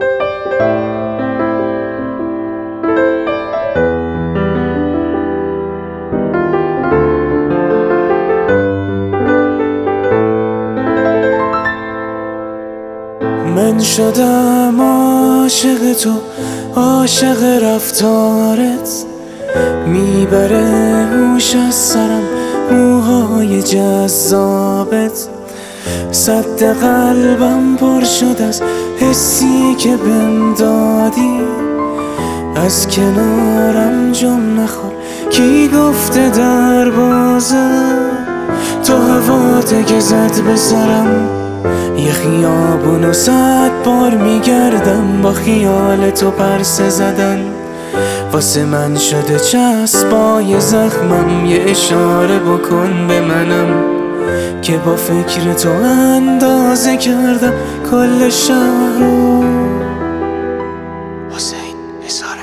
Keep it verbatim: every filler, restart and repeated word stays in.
من شدم عاشق تو، عاشق رفتارت، میبره هوش از سرم موهای جذابت. صد قلبم پر شد از حسی که بهم دادی، از کنارم جم نخور کی گفته در بازم. تو هواته که زد به سرم، یه خیابونو صد بار میگردم با خیال تو پرسه زدن. واسه من شده چسبای زخمم، یه اشاره بکن به منم که با فکر تو اندازه کردم کل شهر رو. حسین هزار